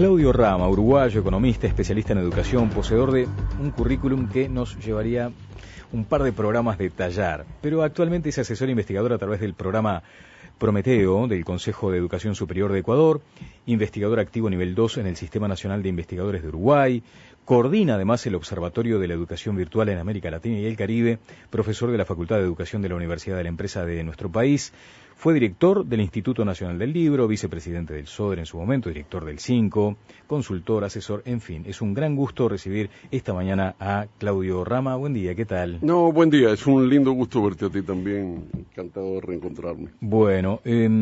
Claudio Rama, uruguayo, economista, especialista en educación, poseedor de un currículum que nos llevaría un par de programas de tallar, pero actualmente es asesor investigador a través del programa Prometeo del Consejo de Educación Superior de Ecuador, investigador activo nivel 2 en el Sistema Nacional de Investigadores de Uruguay, coordina además el Observatorio de la Educación Virtual en América Latina y el Caribe, profesor de la Facultad de Educación de la Universidad de la Empresa de nuestro país, fue director del Instituto Nacional del Libro, vicepresidente del SODER en su momento, director del CINCO, consultor, asesor, en fin. Es un gran gusto recibir esta mañana a Claudio Rama. Buen día, ¿qué tal? No, buen día, es un lindo gusto verte a ti también, encantado de reencontrarme. Bueno,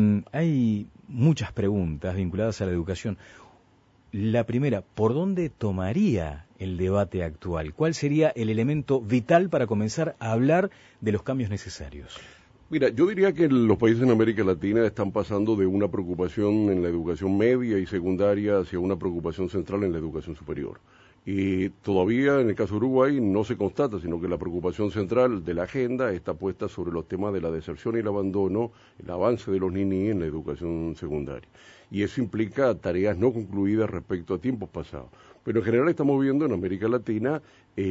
hay muchas preguntas vinculadas a la educación. La primera, ¿por dónde tomaría el debate actual? ¿Cuál sería el elemento vital para comenzar a hablar de los cambios necesarios? Mira, yo diría que los países en América Latina están pasando de una preocupación en la educación media y secundaria hacia una preocupación central en la educación superior. Y todavía en el caso de Uruguay no se constata, sino que la preocupación central de la agenda está puesta sobre los temas de la deserción y el abandono, el avance de los niños en la educación secundaria. Y eso implica tareas no concluidas respecto a tiempos pasados. Pero en general estamos viendo en América Latina,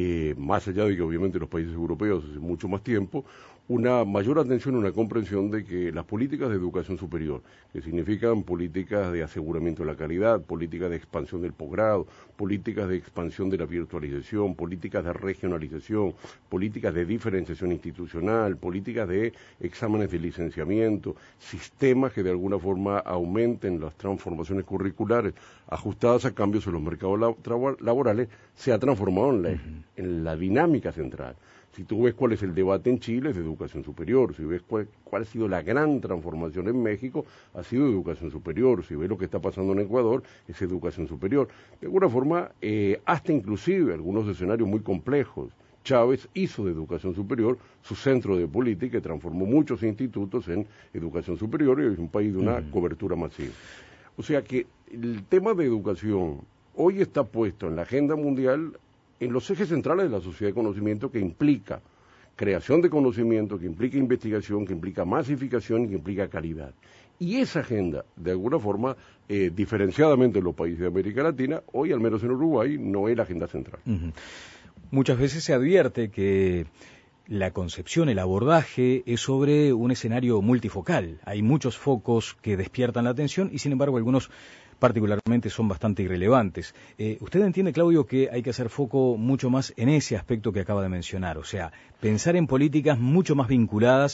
más allá de que obviamente los países europeos hace mucho más tiempo, una mayor atención y una comprensión de que las políticas de educación superior, que significan políticas de aseguramiento de la calidad, políticas de expansión del posgrado, políticas de expansión de la virtualización, políticas de regionalización, políticas de diferenciación institucional, políticas de exámenes de licenciamiento, sistemas que de alguna forma aumenten las transformaciones curriculares ajustadas a cambios en los mercados laborales, se ha transformado en la dinámica central. Si tú ves cuál es el debate en Chile, es de educación superior. Si ves cuál ha sido la gran transformación en México, ha sido educación superior. Si ves lo que está pasando en Ecuador, es educación superior. De alguna forma, hasta inclusive algunos escenarios muy complejos. Chávez hizo de educación superior su centro de política y transformó muchos institutos en educación superior y es un país de una cobertura masiva. O sea que el tema de educación hoy está puesto en la agenda mundial en los ejes centrales de la sociedad de conocimiento, que implica creación de conocimiento, que implica investigación, que implica masificación y que implica calidad. Y esa agenda, de alguna forma, diferenciadamente en los países de América Latina, hoy al menos en Uruguay, no es la agenda central. Muchas veces se advierte que la concepción, el abordaje es sobre un escenario multifocal. Hay muchos focos que despiertan la atención y, sin embargo, algunos particularmente son bastante irrelevantes. ¿Usted entiende, Claudio, que hay que hacer foco mucho más en ese aspecto que acaba de mencionar? O sea, pensar en políticas mucho más vinculadas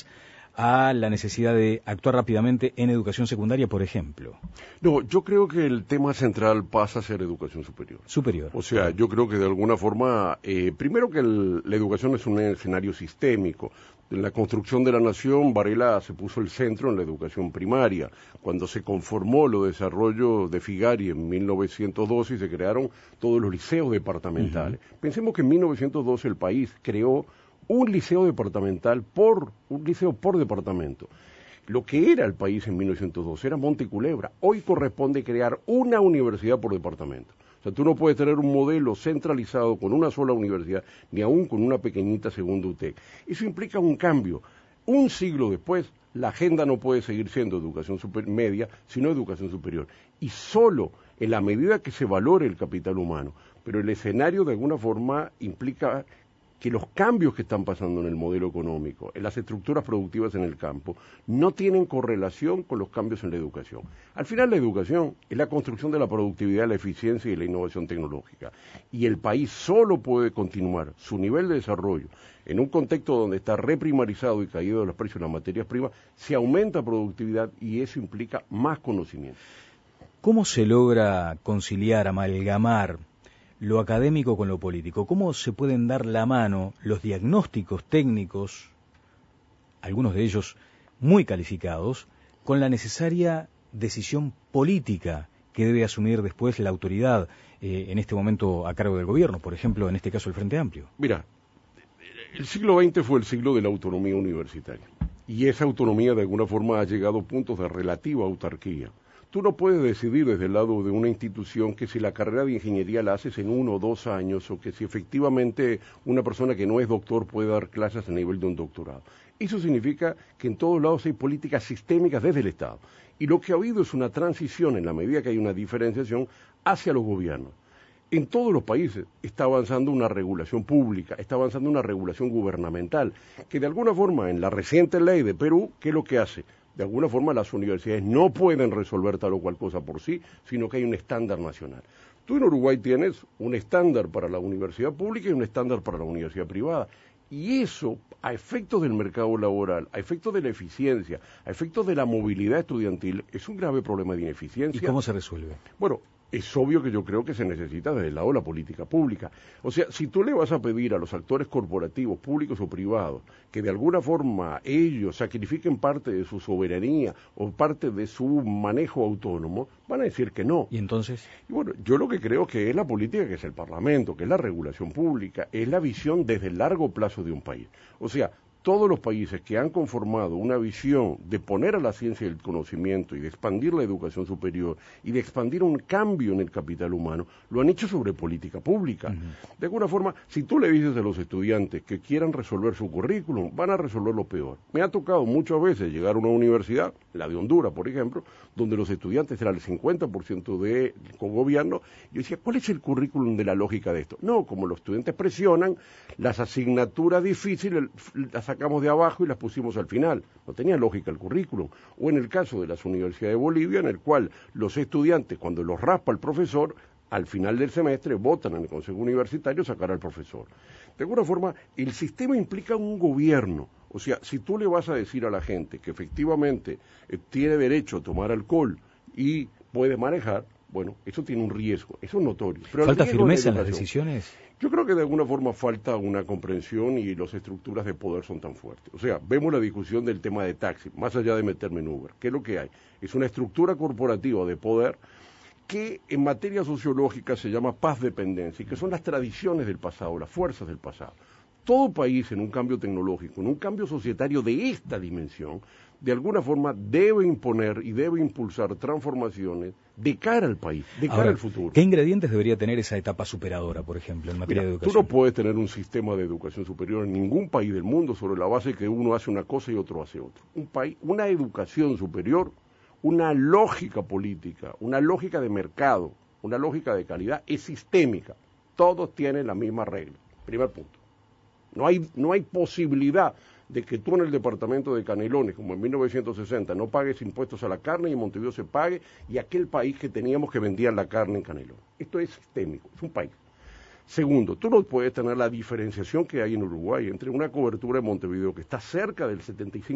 a la necesidad de actuar rápidamente en educación secundaria, por ejemplo. No, yo creo que el tema central pasa a ser educación superior. Superior. O sea, yo creo que de alguna forma, primero que la educación es un escenario sistémico. En la construcción de la nación, Varela se puso el centro en la educación primaria. Cuando se conformó los desarrollos de Figari en 1912 y se crearon todos los liceos departamentales. Pensemos que en 1912 el país creó un liceo departamental un liceo por departamento. Lo que era el país en 1912 era Monte Culebra. Hoy corresponde crear una universidad por departamento. O sea, tú no puedes tener un modelo centralizado con una sola universidad, ni aún con una pequeñita segunda UTEC. Eso implica un cambio. Un siglo después, la agenda no puede seguir siendo educación media, sino educación superior. Y solo en la medida que se valore el capital humano. Pero el escenario, de alguna forma, implica que los cambios que están pasando en el modelo económico, en las estructuras productivas en el campo, no tienen correlación con los cambios en la educación. Al final, la educación es la construcción de la productividad, la eficiencia y la innovación tecnológica. Y el país solo puede continuar su nivel de desarrollo en un contexto donde está reprimarizado y caído de los precios de las materias primas, si aumenta productividad y eso implica más conocimiento. ¿Cómo se logra conciliar, amalgamar lo académico con lo político? ¿Cómo se pueden dar la mano los diagnósticos técnicos, algunos de ellos muy calificados, con la necesaria decisión política que debe asumir después la autoridad, en este momento a cargo del gobierno, por ejemplo, en este caso el Frente Amplio? Mira, el siglo XX fue el siglo de la autonomía universitaria, y esa autonomía de alguna forma ha llegado a puntos de relativa autarquía. Tú no puedes decidir desde el lado de una institución que si la carrera de ingeniería la haces en 1 o 2 años o que si efectivamente una persona que no es doctor puede dar clases a nivel de un doctorado. Eso significa que en todos lados hay políticas sistémicas desde el Estado. Y lo que ha habido es una transición, en la medida que hay una diferenciación, hacia los gobiernos. En todos los países está avanzando una regulación pública, está avanzando una regulación gubernamental, que de alguna forma, en la reciente ley de Perú, ¿qué es lo que hace? De alguna forma las universidades no pueden resolver tal o cual cosa por sí, sino que hay un estándar nacional. Tú en Uruguay tienes un estándar para la universidad pública y un estándar para la universidad privada. Y eso, a efectos del mercado laboral, a efectos de la eficiencia, a efectos de la movilidad estudiantil, es un grave problema de ineficiencia. ¿Y cómo se resuelve? Bueno, es obvio que yo creo que se necesita desde el lado de la política pública. O sea, si tú le vas a pedir a los actores corporativos, públicos o privados, que de alguna forma ellos sacrifiquen parte de su soberanía o parte de su manejo autónomo, van a decir que no. ¿Y entonces? Y bueno, yo lo que creo que es la política, que es el Parlamento, que es la regulación pública, es la visión desde el largo plazo de un país. O sea, todos los países que han conformado una visión de poner a la ciencia y el conocimiento y de expandir la educación superior y de expandir un cambio en el capital humano, lo han hecho sobre política pública. De alguna forma, si tú le dices a los estudiantes que quieran resolver su currículum, van a resolver lo peor. Me ha tocado muchas veces llegar a una universidad, la de Honduras, por ejemplo, donde los estudiantes eran el 50% de con gobierno. Yo decía, ¿cuál es el currículum de la lógica de esto? No, como los estudiantes presionan, las asignaturas difíciles las sacamos de abajo y las pusimos al final. No tenía lógica el currículum. O en el caso de las universidades de Bolivia, en el cual los estudiantes, cuando los raspa el profesor, al final del semestre votan en el Consejo Universitario sacar al profesor. De alguna forma, el sistema implica un gobierno. O sea, si tú le vas a decir a la gente que efectivamente tiene derecho a tomar alcohol y puede manejar, bueno, eso tiene un riesgo, eso es notorio. Pero ¿falta firmeza en las decisiones? Yo creo que de alguna forma falta una comprensión y las estructuras de poder son tan fuertes. O sea, vemos la discusión del tema de taxi, más allá de meterme en Uber. ¿Qué es lo que hay? Es una estructura corporativa de poder que en materia sociológica se llama paz-dependencia, y que son las tradiciones del pasado, las fuerzas del pasado. Todo país en un cambio tecnológico, en un cambio societario de esta dimensión, de alguna forma debe imponer y debe impulsar transformaciones de cara al país, de cara al futuro. ¿Qué ingredientes debería tener esa etapa superadora, por ejemplo, en materia de educación? Tú no puedes tener un sistema de educación superior en ningún país del mundo sobre la base de que uno hace una cosa y otro hace otra. Un país, una educación superior, una lógica política, una lógica de mercado, una lógica de calidad es sistémica. Todos tienen la misma regla. Primer punto. No hay posibilidad de que tú en el departamento de Canelones, como en 1960, no pagues impuestos a la carne y en Montevideo se pague, y aquel país que teníamos que vendían la carne en Canelones. Esto es sistémico, es un país. Segundo, tú no puedes tener la diferenciación que hay en Uruguay entre una cobertura de Montevideo que está cerca del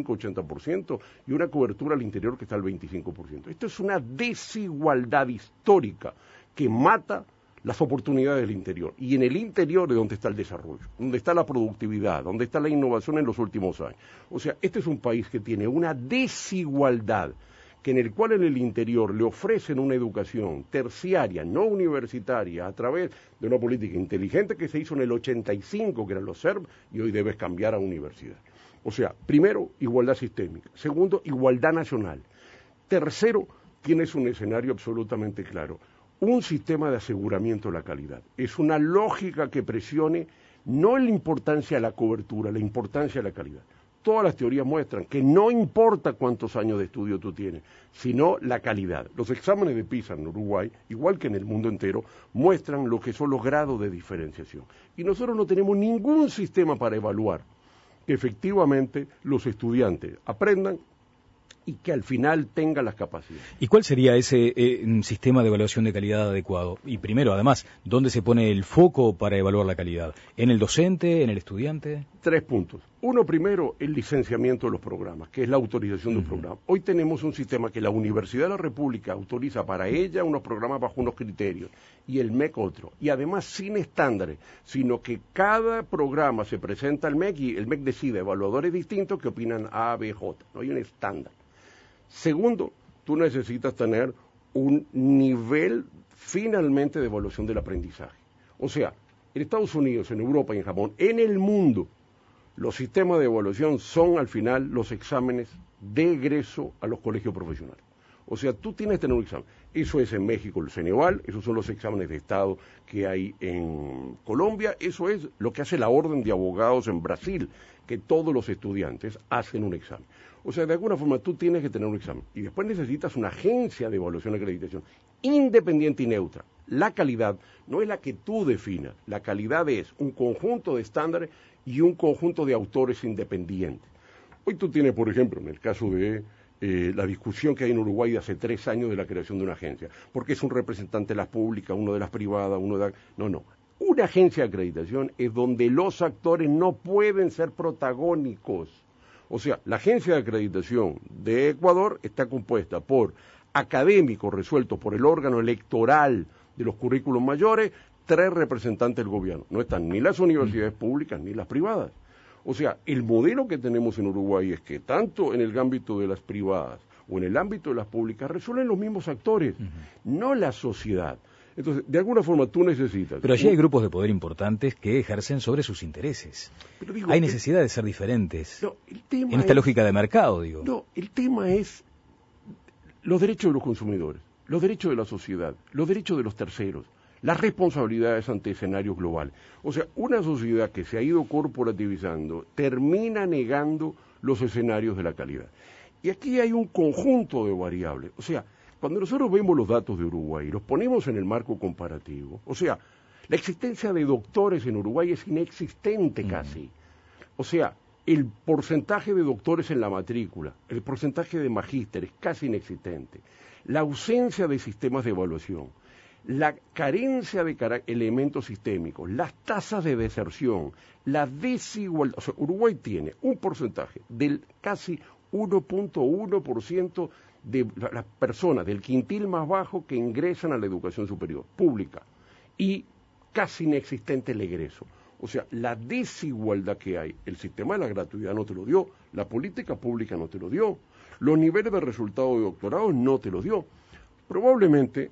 75-80% y una cobertura al interior que está al 25%. Esto es una desigualdad histórica que mata las oportunidades del interior, y en el interior es donde está el desarrollo, donde está la productividad, donde está la innovación en los últimos años. O sea, este es un país que tiene una desigualdad, que en el cual en el interior le ofrecen una educación terciaria, no universitaria, a través de una política inteligente que se hizo en el 85, que eran los SERP, y hoy debes cambiar a universidad. O sea, primero, igualdad sistémica. Segundo, igualdad nacional. Tercero, tienes un escenario absolutamente claro. Un sistema de aseguramiento de la calidad. Es una lógica que presione no la importancia de la cobertura, la importancia de la calidad. Todas las teorías muestran que no importa cuántos años de estudio tú tienes, sino la calidad. Los exámenes de PISA en Uruguay, igual que en el mundo entero, muestran lo que son los grados de diferenciación. Y nosotros no tenemos ningún sistema para evaluar que efectivamente los estudiantes aprendan y que al final tenga las capacidades. ¿Y cuál sería ese sistema de evaluación de calidad adecuado? Y primero, además, ¿dónde se pone el foco para evaluar la calidad? ¿En el docente, en el estudiante? 3 puntos. Uno, primero, el licenciamiento de los programas, que es la autorización de un programa. Hoy tenemos un sistema que la Universidad de la República autoriza para ella unos programas bajo unos criterios y el MEC otro. Y además sin estándares, sino que cada programa se presenta al MEC y el MEC decide evaluadores distintos que opinan A, B, J. No hay un estándar. Segundo, tú necesitas tener un nivel finalmente de evaluación del aprendizaje. O sea, en Estados Unidos, en Europa y en Japón, en el mundo, los sistemas de evaluación son al final los exámenes de egreso a los colegios profesionales. O sea, tú tienes que tener un examen. Eso es en México el Ceneval, esos son los exámenes de Estado que hay en Colombia, eso es lo que hace la Orden de Abogados en Brasil, que todos los estudiantes hacen un examen. O sea, de alguna forma tú tienes que tener un examen. Y después necesitas una agencia de evaluación y acreditación independiente y neutra. La calidad no es la que tú definas, la calidad es un conjunto de estándares y un conjunto de autores independientes. Hoy tú tienes, por ejemplo, en el caso de la discusión que hay en Uruguay de hace 3 años de la creación de una agencia, porque es un representante de las públicas, uno de las privadas, uno de... No. Una agencia de acreditación es donde los actores no pueden ser protagónicos. O sea, la agencia de acreditación de Ecuador está compuesta por académicos resueltos por el órgano electoral de los currículos mayores, 3 representantes del gobierno. No están ni las universidades públicas ni las privadas. O sea, el modelo que tenemos en Uruguay es que tanto en el ámbito de las privadas o en el ámbito de las públicas resuelven los mismos actores, no la sociedad. Entonces, de alguna forma tú necesitas... Pero allí hay grupos de poder importantes que ejercen sobre sus intereses. Pero digo, hay necesidad de ser diferentes. No, el tema en esta lógica de mercado, digo. No, el tema es los derechos de los consumidores, los derechos de la sociedad, los derechos de los terceros, las responsabilidades ante escenarios globales. O sea, una sociedad que se ha ido corporativizando termina negando los escenarios de la calidad. Y aquí hay un conjunto de variables. O sea, cuando nosotros vemos los datos de Uruguay y los ponemos en el marco comparativo, o sea, la existencia de doctores en Uruguay es inexistente casi. O sea, el porcentaje de doctores en la matrícula, el porcentaje de magíster es casi inexistente. La ausencia de sistemas de evaluación, la carencia de elementos sistémicos, las tasas de deserción, la desigualdad. O sea, Uruguay tiene un porcentaje del casi 1.1% de las personas del quintil más bajo que ingresan a la educación superior pública y casi inexistente el egreso. O sea, la desigualdad que hay, el sistema de la gratuidad no te lo dio, la política pública no te lo dio, los niveles de resultado de doctorado no te lo dio. Probablemente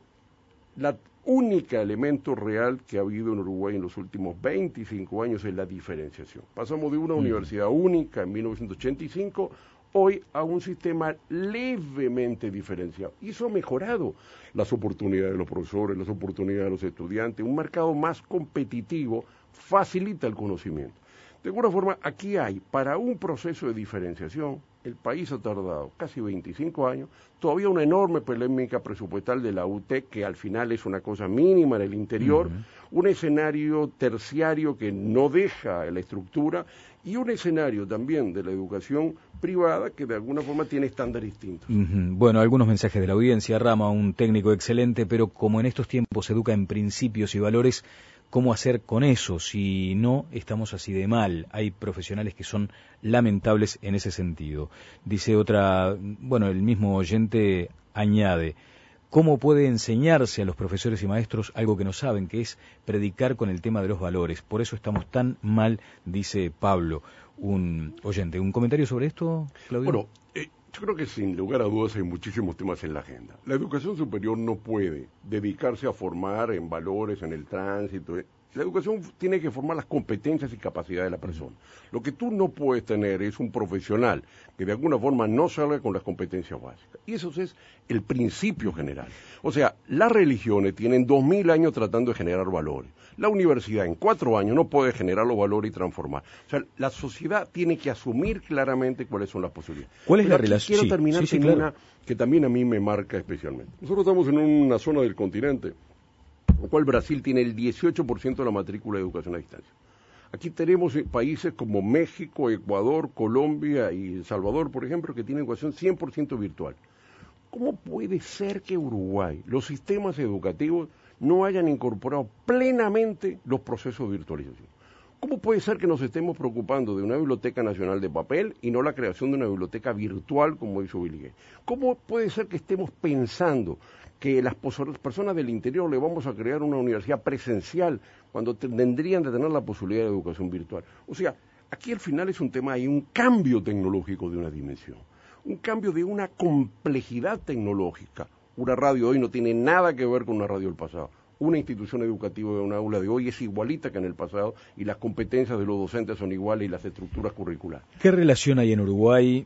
la única elemento real que ha habido en Uruguay en los últimos 25 años es la diferenciación. Pasamos de una universidad única en 1985 hoy a un sistema levemente diferenciado. Y eso ha mejorado las oportunidades de los profesores, las oportunidades de los estudiantes. Un mercado más competitivo facilita el conocimiento. De alguna forma, aquí hay, para un proceso de diferenciación, el país ha tardado casi 25 años, todavía una enorme polémica presupuestal de la UTEC, que al final es una cosa mínima en el interior, un escenario terciario que no deja la estructura, y un escenario también de la educación privada que de alguna forma tiene estándares distintos. Bueno, algunos mensajes de la audiencia. Rama, un técnico excelente, pero como en estos tiempos se educa en principios y valores, ¿cómo hacer con eso? Si no, estamos así de mal. Hay profesionales que son lamentables en ese sentido. Dice otra, bueno, el mismo oyente añade, ¿cómo puede enseñarse a los profesores y maestros algo que no saben, que es predicar con el tema de los valores? Por eso estamos tan mal, dice Pablo, un oyente. ¿Un comentario sobre esto, Claudio? Bueno, yo creo que sin lugar a dudas hay muchísimos temas en la agenda. La educación superior no puede dedicarse a formar en valores, en el tránsito. La educación tiene que formar las competencias y capacidades de la persona. Lo que tú no puedes tener es un profesional que de alguna forma no salga con las competencias básicas. Y eso es el principio general. O sea, las religiones tienen 2000 años tratando de generar valores. La universidad en 4 años no puede generar los valores y transformar. O sea, la sociedad tiene que asumir claramente cuáles son las posibilidades. ¿Cuál es la relación? Quiero terminar con una que también a mí me marca especialmente. Nosotros estamos en una zona del continente en la cual Brasil tiene el 18% de la matrícula de educación a distancia. Aquí tenemos países como México, Ecuador, Colombia y El Salvador, por ejemplo, que tienen educación 100% virtual. ¿Cómo puede ser que Uruguay, los sistemas educativos, no hayan incorporado plenamente los procesos de virtualización? ¿Cómo puede ser que nos estemos preocupando de una biblioteca nacional de papel y no la creación de una biblioteca virtual como hizo Bill Gates? ¿Cómo puede ser que estemos pensando que las personas del interior le vamos a crear una universidad presencial cuando tendrían de tener la posibilidad de educación virtual? O sea, aquí al final es un tema, hay un cambio tecnológico de una dimensión, un cambio de una complejidad tecnológica. Una radio hoy no tiene nada que ver con una radio del pasado. una institución educativa de una aula de hoy es igualita que en el pasado y las competencias de los docentes son iguales y las estructuras curriculares. ¿Qué relación hay en Uruguay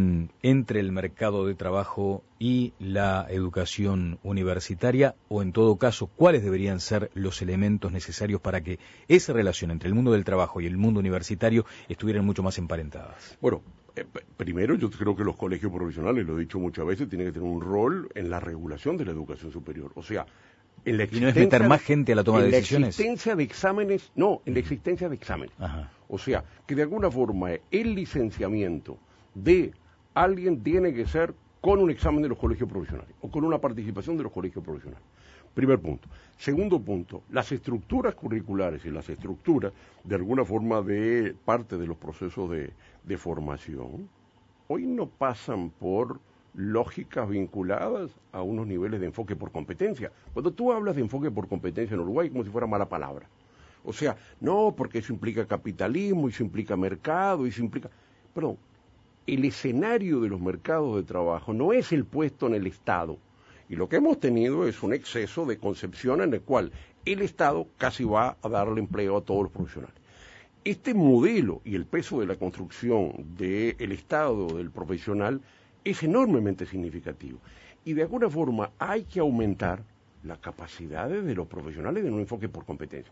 entre el mercado de trabajo y la educación universitaria? O en todo caso, ¿cuáles deberían ser los elementos necesarios para que esa relación entre el mundo del trabajo y el mundo universitario estuvieran mucho más emparentadas? Bueno, primero yo creo que los colegios profesionales, lo he dicho muchas veces, tienen que tener un rol en la regulación de la educación superior. O sea, en la ¿Y no es meter más gente a la toma de decisiones? En la existencia de exámenes, no, en la existencia de exámenes. Ajá. O sea, que de alguna forma el licenciamiento de alguien tiene que ser con un examen de los colegios profesionales o con una participación de los colegios profesionales. Primer punto. Segundo punto, las estructuras curriculares y las estructuras, de alguna forma, de parte de los procesos de formación, hoy no pasan por lógicas vinculadas a unos niveles de enfoque por competencia. Cuando tú hablas de enfoque por competencia en Uruguay, como si fuera mala palabra. O sea, no, porque eso implica capitalismo, eso implica mercado, eso implica... Perdón, el escenario de los mercados de trabajo no es el puesto en el Estado. Y lo que hemos tenido es un exceso de concepción en el cual el Estado casi va a darle empleo a todos los profesionales. Este modelo y el peso de la construcción del Estado, del profesional, es enormemente significativo. Y de alguna forma hay que aumentar las capacidades de los profesionales de un enfoque por competencia.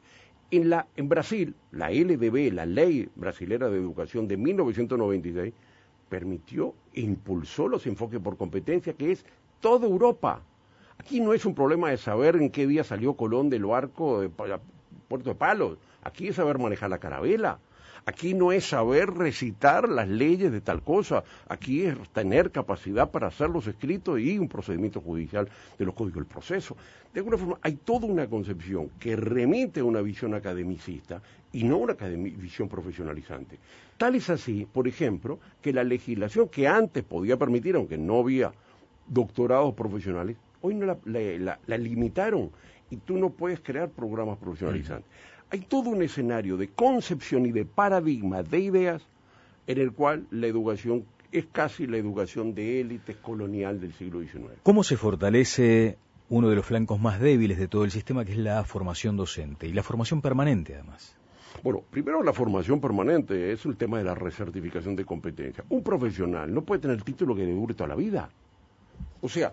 En Brasil, la LDB, la Ley Brasilera de Educación de 1996, permitió e impulsó los enfoques por competencia, que es toda Europa. Aquí no es un problema de saber en qué día salió Colón del barco de Puerto de Palos. Aquí es saber manejar la carabela. Aquí no es saber recitar las leyes de tal cosa. Aquí es tener capacidad para hacer los escritos y un procedimiento judicial de los códigos del proceso. De alguna forma, hay toda una concepción que remite a una visión academicista y no una visión profesionalizante. Tal es así, por ejemplo, que la legislación que antes podía permitir, aunque no había doctorados profesionales, hoy no la limitaron y tú no puedes crear programas profesionalizantes. Hay todo un escenario de concepción y de paradigma de ideas en el cual la educación es casi la educación de élites colonial del siglo XIX. ¿Cómo se fortalece uno de los flancos más débiles de todo el sistema, que es la formación docente y la formación permanente, además? Bueno, primero la formación permanente es el tema de la recertificación de competencia. Un profesional no puede tener título que le dure toda la vida. O sea,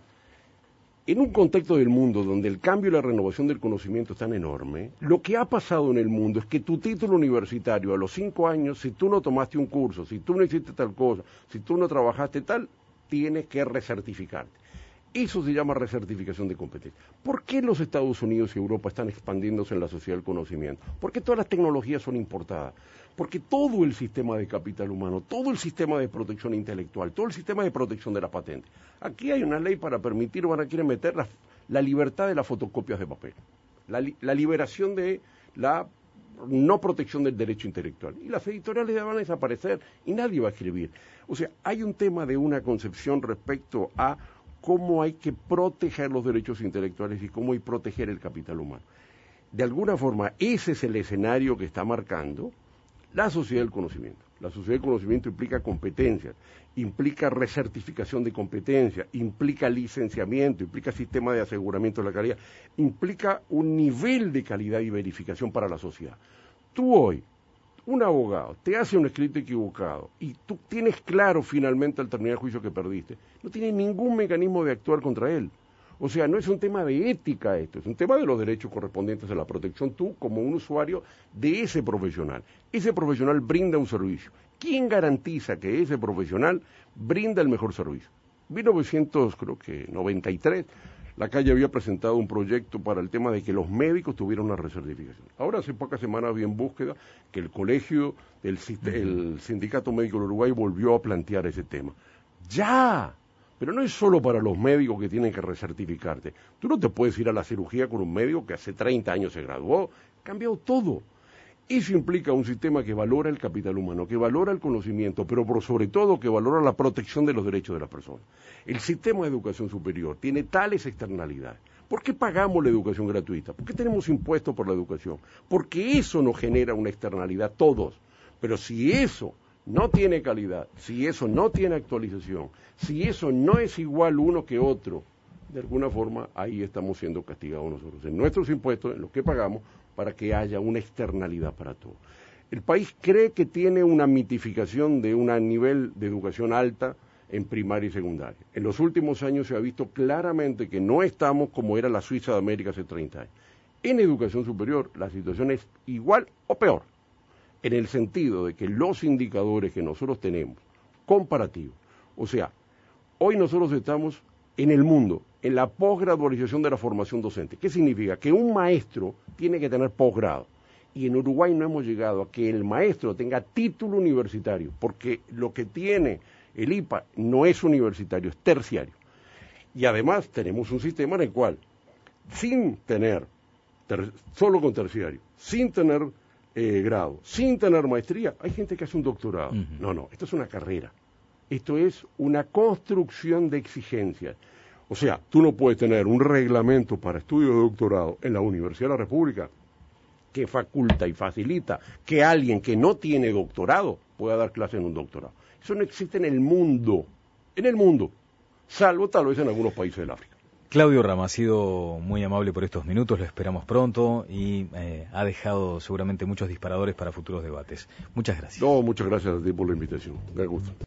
en un contexto del mundo donde el cambio y la renovación del conocimiento es tan enorme, lo que ha pasado en el mundo es que tu título universitario a los 5 años, si tú no tomaste un curso, si tú no hiciste tal cosa, si tú no trabajaste tal, tienes que recertificarte. Eso se llama recertificación de competencia. ¿Por qué los Estados Unidos y Europa están expandiéndose en la sociedad del conocimiento? ¿Por qué todas las tecnologías son importadas? Porque todo el sistema de capital humano, todo el sistema de protección intelectual, todo el sistema de protección de la patente. Aquí hay una ley para permitir, o ahora quieren meter la libertad de las fotocopias de papel, la liberación de la no protección del derecho intelectual. Y las editoriales ya van a desaparecer y nadie va a escribir. O sea, hay un tema de una concepción respecto a cómo hay que proteger los derechos intelectuales y cómo hay que proteger el capital humano. De alguna forma, ese es el escenario que está marcando la sociedad del conocimiento. La sociedad del conocimiento implica competencias, implica recertificación de competencias, implica licenciamiento, implica sistema de aseguramiento de la calidad, implica un nivel de calidad y verificación para la sociedad. Tú hoy, un abogado, te hace un escrito equivocado y tú tienes claro finalmente al terminar el juicio que perdiste, no tienes ningún mecanismo de actuar contra él. O sea, no es un tema de ética esto, es un tema de los derechos correspondientes a la protección tú como un usuario de ese profesional. Ese profesional brinda un servicio. ¿Quién garantiza que ese profesional brinda el mejor servicio? En 1993, la calle había presentado un proyecto para el tema de que los médicos tuvieran una recertificación. Ahora, hace pocas semanas había en búsqueda que el colegio, el Sindicato Médico del Uruguay volvió a plantear ese tema. ¡Ya! Pero no es solo para los médicos que tienen que recertificarte. Tú no te puedes ir a la cirugía con un médico que hace 30 años se graduó. Ha cambiado todo. Eso implica un sistema que valora el capital humano, que valora el conocimiento, pero por sobre todo que valora la protección de los derechos de las personas. El sistema de educación superior tiene tales externalidades. ¿Por qué pagamos la educación gratuita? ¿Por qué tenemos impuestos por la educación? Porque eso nos genera una externalidad todos. Pero si eso no tiene calidad, si eso no tiene actualización, si eso no es igual uno que otro, de alguna forma ahí estamos siendo castigados nosotros, en nuestros impuestos, en los que pagamos, para que haya una externalidad para todo. El país cree que tiene una mitificación de un nivel de educación alta en primaria y secundaria. En los últimos años se ha visto claramente que no estamos como era la Suiza de América hace 30 años. En educación superior la situación es igual o peor, en el sentido de que los indicadores que nosotros tenemos, comparativos, o sea, hoy nosotros estamos en el mundo, en la posgradualización de la formación docente. ¿Qué significa? Que un maestro tiene que tener posgrado. Y en Uruguay no hemos llegado a que el maestro tenga título universitario, porque lo que tiene el IPA no es universitario, es terciario. Y además tenemos un sistema en el cual, sin tener, solo con terciario, sin tener grado, sin tener maestría, hay gente que hace un doctorado. No, esto es una carrera. Esto es una construcción de exigencias. O sea, tú no puedes tener un reglamento para estudio de doctorado en la Universidad de la República que faculta y facilita que alguien que no tiene doctorado pueda dar clase en un doctorado. Eso no existe en el mundo, salvo tal vez en algunos países del África. Claudio Rama ha sido muy amable por estos minutos, lo esperamos pronto y ha dejado seguramente muchos disparadores para futuros debates. Muchas gracias. No, muchas gracias a ti por la invitación. Me gusta.